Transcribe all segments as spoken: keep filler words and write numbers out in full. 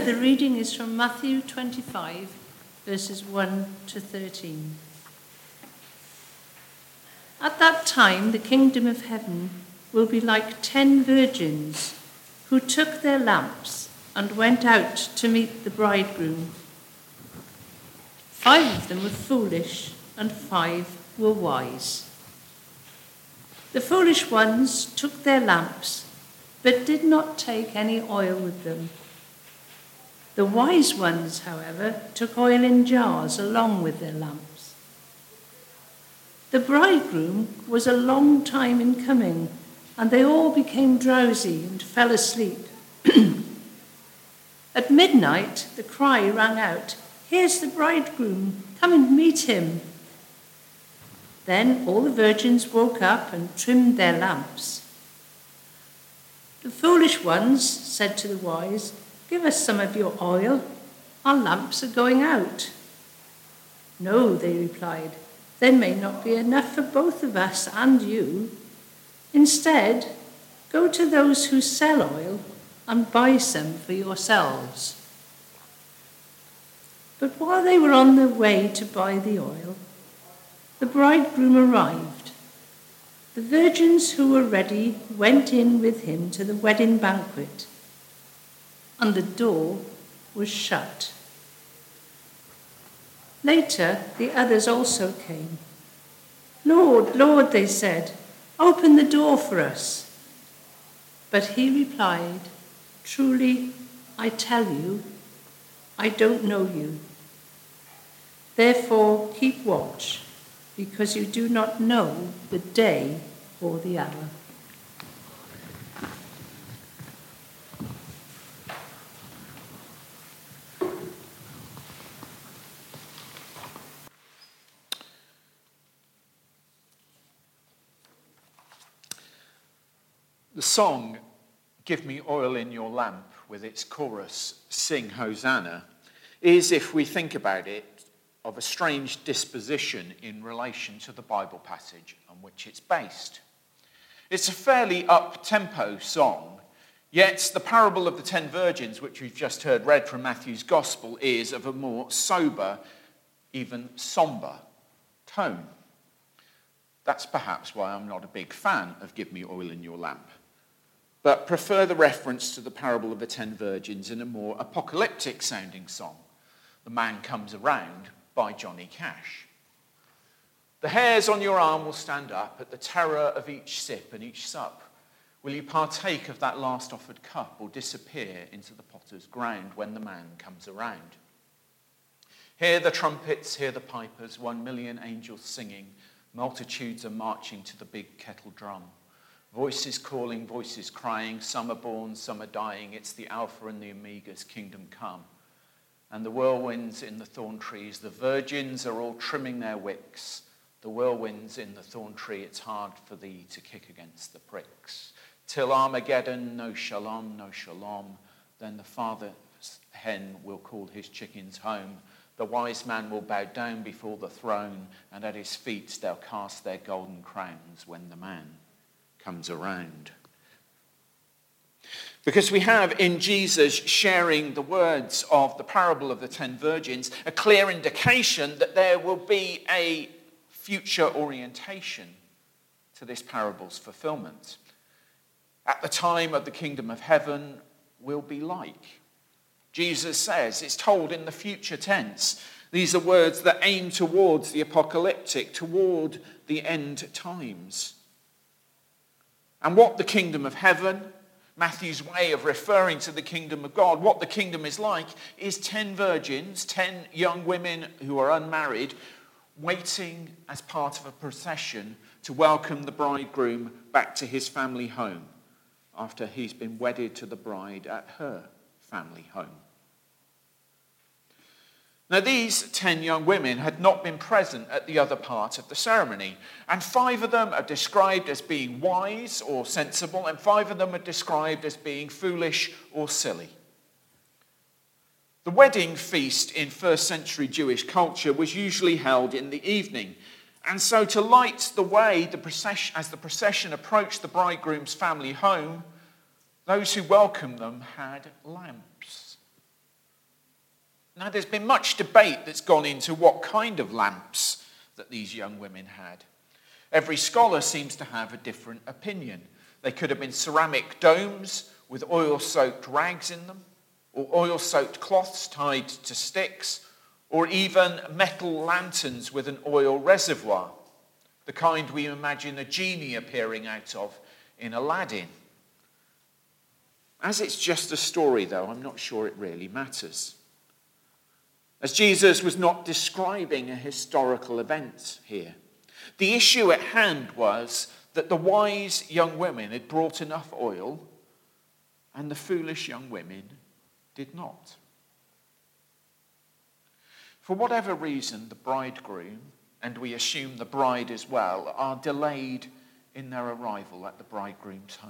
The reading is from Matthew twenty-five, verses one to thirteen. At that time, the kingdom of heaven will be like ten virgins who took their lamps and went out to meet the bridegroom. Five of them were foolish and five were wise. The foolish ones took their lamps, but did not take any oil with them. The wise ones, however, took oil in jars along with their lamps. The bridegroom was a long time in coming, and they all became drowsy and fell asleep. At midnight, the cry rang out, "Here's the bridegroom, come and meet him." Then all the virgins woke up and trimmed their lamps. The foolish ones said to the wise, "Give us some of your oil. Our lamps are going out." "No," they replied, "there may not be enough for both of us and you. Instead, go to those who sell oil and buy some for yourselves." But while they were on their way to buy the oil, the bridegroom arrived. The virgins who were ready went in with him to the wedding banquet, and the door was shut. Later, the others also came. "Lord, Lord," they said, "open the door for us." But he replied, "Truly, I tell you, I don't know you. Therefore, keep watch, because you do not know the day or the hour." The song, "Give Me Oil in Your Lamp," with its chorus, "Sing Hosanna," is, if we think about it, of a strange disposition in relation to the Bible passage on which it's based. It's a fairly up-tempo song, yet the parable of the ten virgins, which we've just heard read from Matthew's Gospel, is of a more sober, even somber tone. That's perhaps why I'm not a big fan of "Give Me Oil in Your Lamp," but prefer the reference to the parable of the ten virgins in a more apocalyptic-sounding song, "The Man Comes Around" by Johnny Cash. The hairs on your arm will stand up at the terror of each sip and each sup. Will you partake of that last offered cup, or disappear into the potter's ground when the man comes around? Hear the trumpets, hear the pipers, one million angels singing, multitudes are marching to the big kettle drum. Voices calling, voices crying, some are born, some are dying. It's the Alpha and the Omega's kingdom come. And the whirlwinds in the thorn trees, the virgins are all trimming their wicks. The whirlwinds in the thorn tree, it's hard for thee to kick against the pricks. Till Armageddon, no shalom, no shalom. Then the father's hen will call his chickens home. The wise man will bow down before the throne, and at his feet they'll cast their golden crowns when the man comes around. Because we have in Jesus sharing the words of the parable of the ten virgins a clear indication that there will be a future orientation to this parable's fulfillment. At the time of the kingdom of heaven will be like. Jesus says, it's told in the future tense. These are words that aim towards the apocalyptic, toward the end times. And what the kingdom of heaven, Matthew's way of referring to the kingdom of God, what the kingdom is like, is ten virgins, ten young women who are unmarried, waiting as part of a procession to welcome the bridegroom back to his family home after he's been wedded to the bride at her family home. Now, these ten young women had not been present at the other part of the ceremony, and five of them are described as being wise or sensible, and five of them are described as being foolish or silly. The wedding feast in first century Jewish culture was usually held in the evening, and so to light the way the procession, as the procession approached the bridegroom's family home, those who welcomed them had lamps. Now, there's been much debate that's gone into what kind of lamps that these young women had. Every scholar seems to have a different opinion. They could have been ceramic domes with oil-soaked rags in them, or oil-soaked cloths tied to sticks, or even metal lanterns with an oil reservoir, the kind we imagine a genie appearing out of in Aladdin. As it's just a story, though, I'm not sure it really matters. As Jesus was not describing a historical event here. The issue at hand was that the wise young women had brought enough oil and the foolish young women did not. For whatever reason, the bridegroom, and we assume the bride as well, are delayed in their arrival at the bridegroom's home.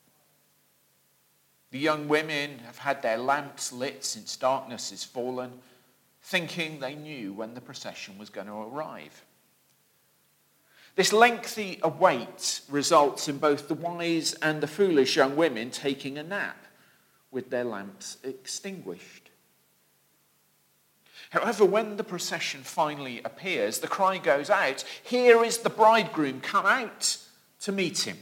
The young women have had their lamps lit since darkness has fallen, thinking they knew when the procession was going to arrive. This lengthy await results in both the wise and the foolish young women taking a nap with their lamps extinguished. However, when the procession finally appears, the cry goes out, "Here is the bridegroom, come out to meet him."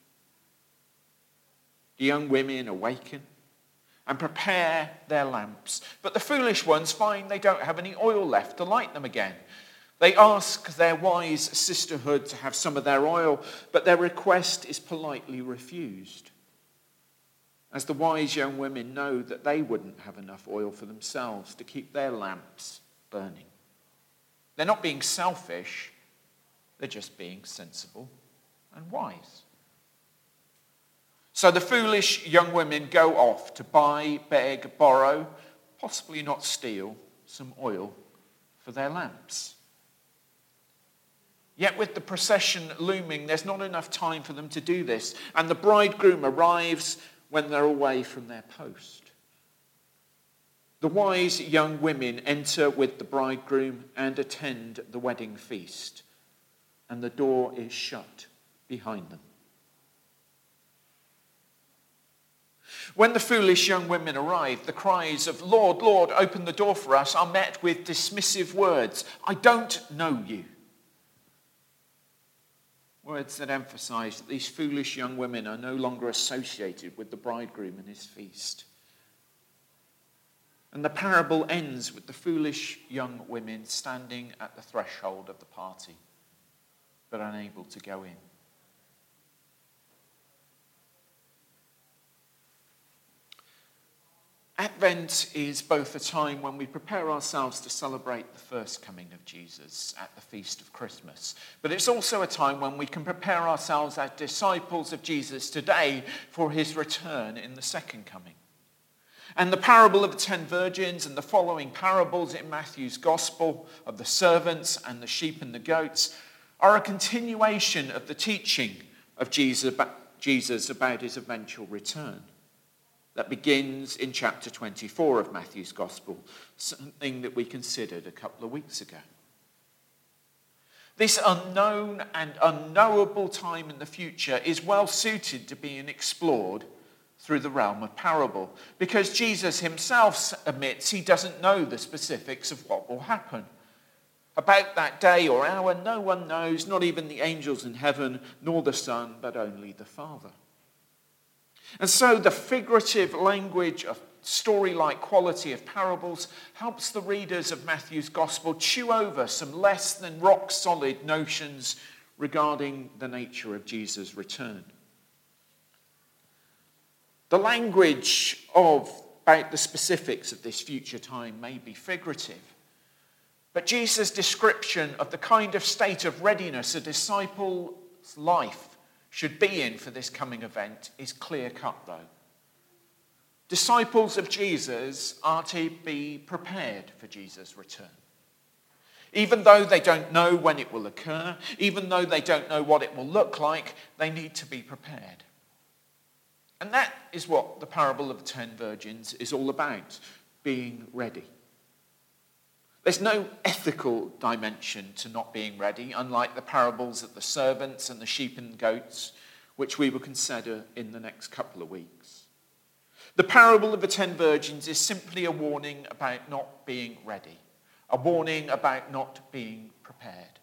The young women awaken and prepare their lamps, but the foolish ones find they don't have any oil left to light them again. They ask their wise sisterhood to have some of their oil, but their request is politely refused, as the wise young women know that they wouldn't have enough oil for themselves to keep their lamps burning. They're not being selfish, they're just being sensible and wise. So the foolish young women go off to buy, beg, borrow, possibly not steal, some oil for their lamps. Yet with the procession looming, there's not enough time for them to do this. And the bridegroom arrives when they're away from their post. The wise young women enter with the bridegroom and attend the wedding feast. And the door is shut behind them. When the foolish young women arrive, the cries of "Lord, Lord, open the door for us" are met with dismissive words. "I don't know you." Words that emphasize that these foolish young women are no longer associated with the bridegroom and his feast. And the parable ends with the foolish young women standing at the threshold of the party, but unable to go in. Advent is both a time when we prepare ourselves to celebrate the first coming of Jesus at the feast of Christmas, but it's also a time when we can prepare ourselves as disciples of Jesus today for his return in the second coming. And the parable of the ten virgins and the following parables in Matthew's gospel of the servants and the sheep and the goats are a continuation of the teaching of Jesus about his eventual return. That begins in chapter twenty-four of Matthew's Gospel, something that we considered a couple of weeks ago. This unknown and unknowable time in the future is well suited to being explored through the realm of parable, because Jesus himself admits he doesn't know the specifics of what will happen. About that day or hour, no one knows, not even the angels in heaven, nor the Son, but only the Father. And so the figurative language of story-like quality of parables helps the readers of Matthew's Gospel chew over some less than rock-solid notions regarding the nature of Jesus' return. The language of about the specifics of this future time may be figurative, but Jesus' description of the kind of state of readiness a disciple's life should be in for this coming event is clear-cut, though. Disciples of Jesus are to be prepared for Jesus' return. Even though they don't know when it will occur, even though they don't know what it will look like, they need to be prepared. And that is what the parable of the ten virgins is all about, being ready. There's no ethical dimension to not being ready, unlike the parables of the servants and the sheep and goats, which we will consider in the next couple of weeks. The parable of the ten virgins is simply a warning about not being ready, a warning about not being prepared.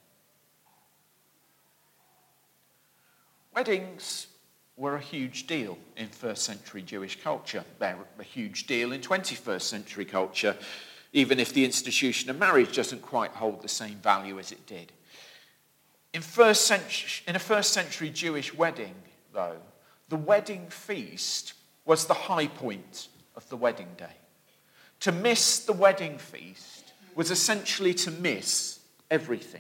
Weddings were a huge deal in first century Jewish culture. They're a huge deal in twenty-first century culture, even if the institution of marriage doesn't quite hold the same value as it did. In, first century, in a first century Jewish wedding, though, the wedding feast was the high point of the wedding day. To miss the wedding feast was essentially to miss everything.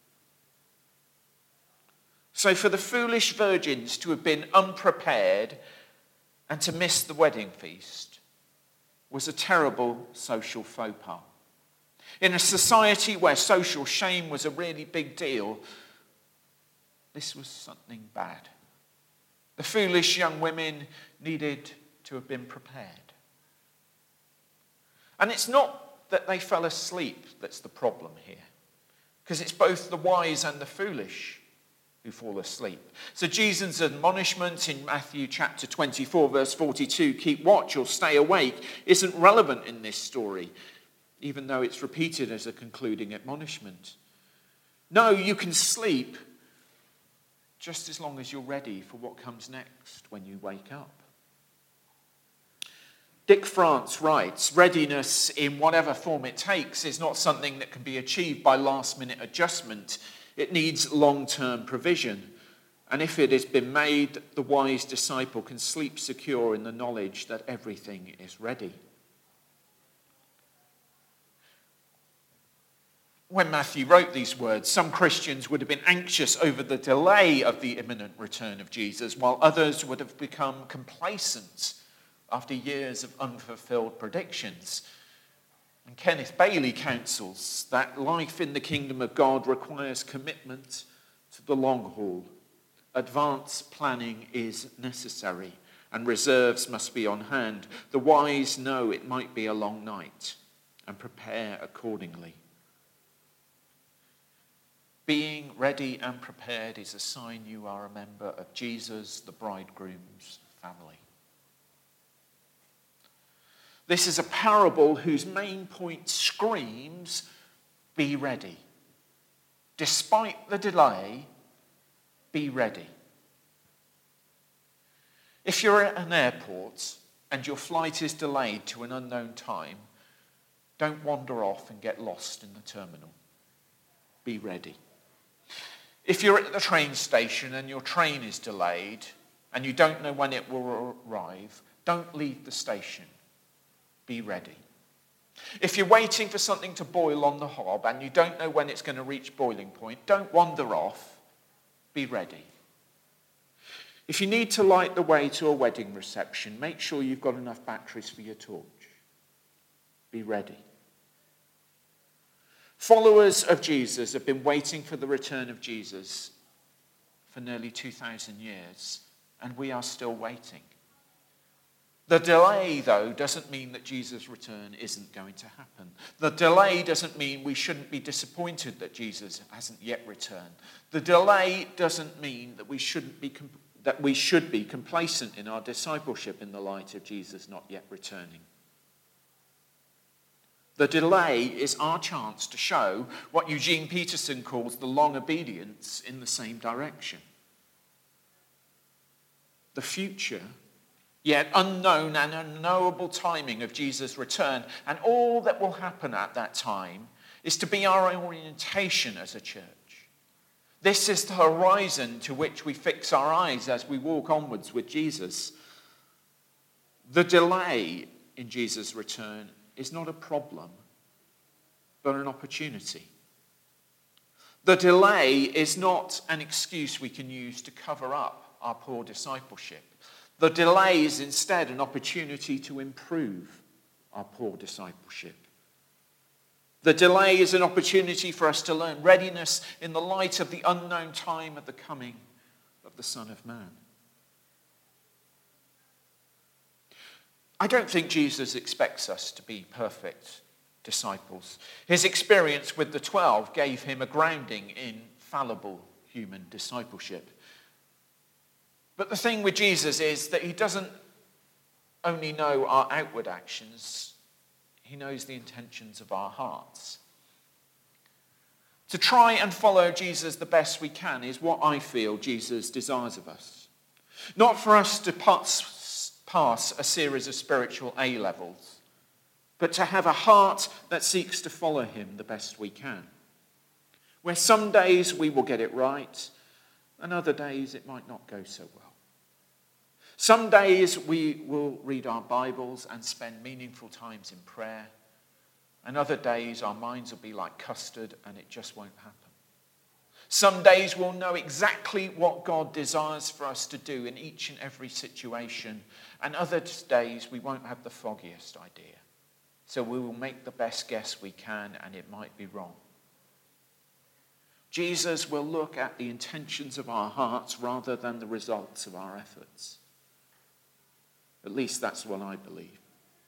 So for the foolish virgins to have been unprepared and to miss the wedding feast was a terrible social faux pas. In a society where social shame was a really big deal, this was something bad. The foolish young women needed to have been prepared. And it's not that they fell asleep that's the problem here, because it's both the wise and the foolish who fall asleep. So Jesus' admonishment in Matthew chapter twenty-four, verse forty-two, keep watch or stay awake, isn't relevant in this story, even though it's repeated as a concluding admonishment. No, you can sleep just as long as you're ready for what comes next when you wake up. Dick France writes, readiness in whatever form it takes is not something that can be achieved by last-minute adjustment. It needs long-term provision. And if it has been made, the wise disciple can sleep secure in the knowledge that everything is ready. When Matthew wrote these words, some Christians would have been anxious over the delay of the imminent return of Jesus, while others would have become complacent after years of unfulfilled predictions. And Kenneth Bailey counsels that life in the kingdom of God requires commitment to the long haul. Advanced planning is necessary, and reserves must be on hand. The wise know it might be a long night and prepare accordingly. Being ready and prepared is a sign you are a member of Jesus, the bridegroom's family. This is a parable whose main point screams, be ready. Despite the delay, be ready. If you're at an airport and your flight is delayed to an unknown time, don't wander off and get lost in the terminal. Be ready. If you're at the train station and your train is delayed and you don't know when it will arrive, don't leave the station. Be ready. If you're waiting for something to boil on the hob and you don't know when it's going to reach boiling point, don't wander off. Be ready. If you need to light the way to a wedding reception, make sure you've got enough batteries for your torch. Be ready. Followers of Jesus have been waiting for the return of Jesus for nearly two thousand years, and we are still waiting. The delay, though, doesn't mean that Jesus' return isn't going to happen. The delay doesn't mean we shouldn't be disappointed that Jesus hasn't yet returned. The delay doesn't mean that we shouldn't be that we should be complacent in our discipleship in the light of Jesus not yet returning. The delay is our chance to show what Eugene Peterson calls the long obedience in the same direction. The future, yet unknown and unknowable timing of Jesus' return, and all that will happen at that time, is to be our orientation as a church. This is the horizon to which we fix our eyes as we walk onwards with Jesus. The delay in Jesus' return is not a problem, but an opportunity. The delay is not an excuse we can use to cover up our poor discipleship. The delay is instead an opportunity to improve our poor discipleship. The delay is an opportunity for us to learn readiness in the light of the unknown time of the coming of the Son of Man. I don't think Jesus expects us to be perfect disciples. His experience with the twelve gave him a grounding in fallible human discipleship. But the thing with Jesus is that he doesn't only know our outward actions, he knows the intentions of our hearts. To try and follow Jesus the best we can is what I feel Jesus desires of us. Not for us to pass, pass a series of spiritual A-levels, but to have a heart that seeks to follow him the best we can. Where some days we will get it right, and other days it might not go so well. Some days we will read our Bibles and spend meaningful times in prayer, and other days our minds will be like custard and it just won't happen. Some days we'll know exactly what God desires for us to do in each and every situation, and other days we won't have the foggiest idea. So we will make the best guess we can, and it might be wrong. Jesus will look at the intentions of our hearts rather than the results of our efforts. At least that's what I believe.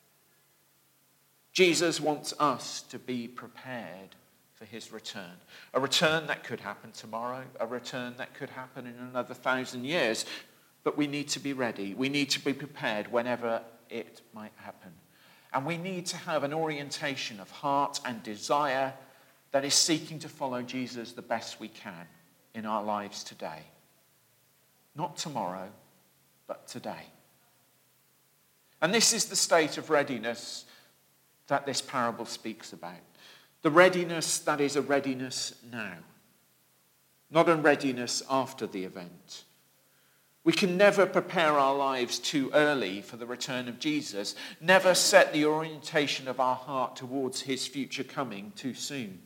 Jesus wants us to be prepared for his return. A return that could happen tomorrow, a return that could happen in another thousand years. But we need to be ready. We need to be prepared whenever it might happen. And we need to have an orientation of heart and desire that is seeking to follow Jesus the best we can in our lives today. Not tomorrow, but today. And this is the state of readiness that this parable speaks about. The readiness that is a readiness now, not a readiness after the event. We can never prepare our lives too early for the return of Jesus, never set the orientation of our heart towards his future coming too soon.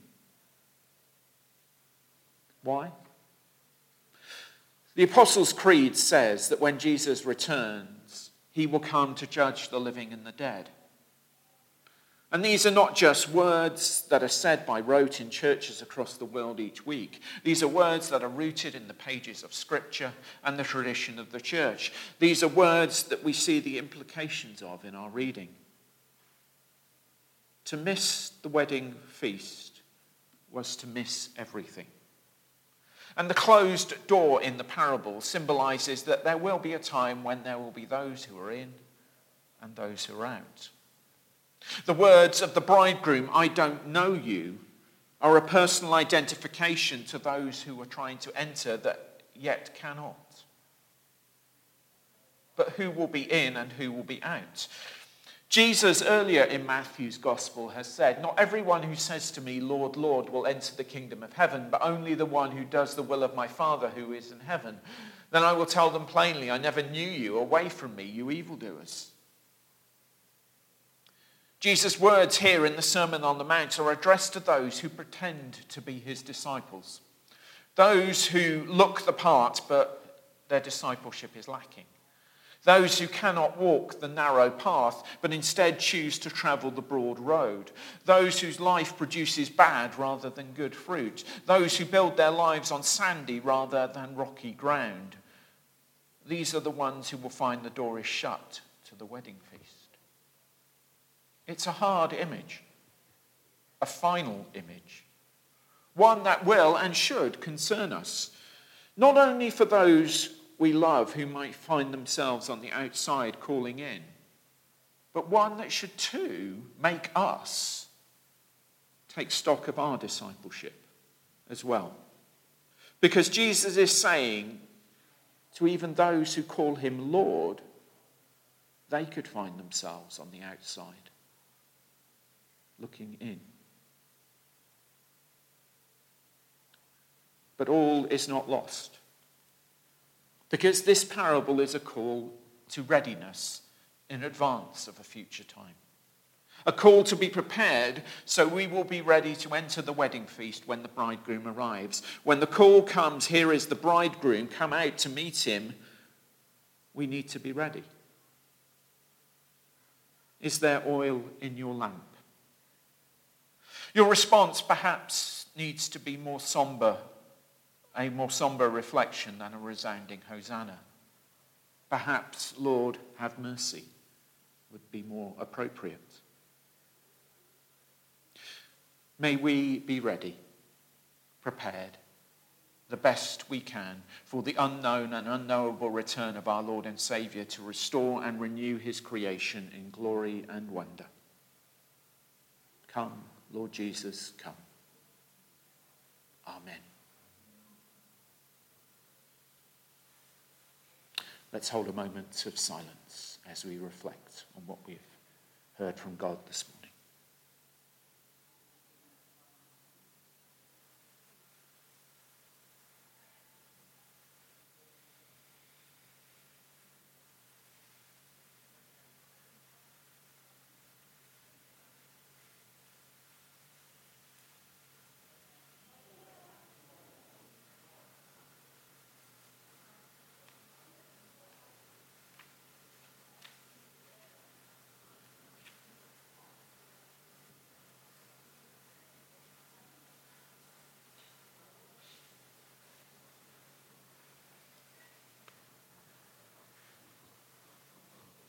Why? The Apostles' Creed says that when Jesus returns, he will come to judge the living and the dead. And these are not just words that are said by rote in churches across the world each week. These are words that are rooted in the pages of Scripture and the tradition of the church. These are words that we see the implications of in our reading. To miss the wedding feast was to miss everything. And the closed door in the parable symbolizes that there will be a time when there will be those who are in and those who are out. The words of the bridegroom, "I don't know you," are a personal identification to those who are trying to enter that yet cannot. But who will be in and who will be out? Jesus earlier in Matthew's gospel has said, "Not everyone who says to me, 'Lord, Lord,' will enter the kingdom of heaven, but only the one who does the will of my Father who is in heaven. Then I will tell them plainly, 'I never knew you. Away from me, you evildoers.'" Jesus' words here in the Sermon on the Mount are addressed to those who pretend to be his disciples. Those who look the part, but their discipleship is lacking. Those who cannot walk the narrow path, but instead choose to travel the broad road. Those whose life produces bad rather than good fruit. Those who build their lives on sandy rather than rocky ground. These are the ones who will find the door is shut to the wedding feast. It's a hard image, a final image, one that will and should concern us, not only for those we love who might find themselves on the outside calling in, but one that should too make us take stock of our discipleship as well. Because Jesus is saying to even those who call him Lord, they could find themselves on the outside, looking in. But all is not lost. Because this parable is a call to readiness in advance of a future time. A call to be prepared so we will be ready to enter the wedding feast when the bridegroom arrives. When the call comes, "Here is the bridegroom, come out to meet him," we need to be ready. Is there oil in your lamp? Your response perhaps needs to be more somber, a more somber reflection than a resounding hosanna. Perhaps, "Lord, have mercy," would be more appropriate. May we be ready, prepared, the best we can for the unknown and unknowable return of our Lord and Saviour to restore and renew his creation in glory and wonder. Come, Lord Jesus, come. Amen. Let's hold a moment of silence as we reflect on what we've heard from God this morning.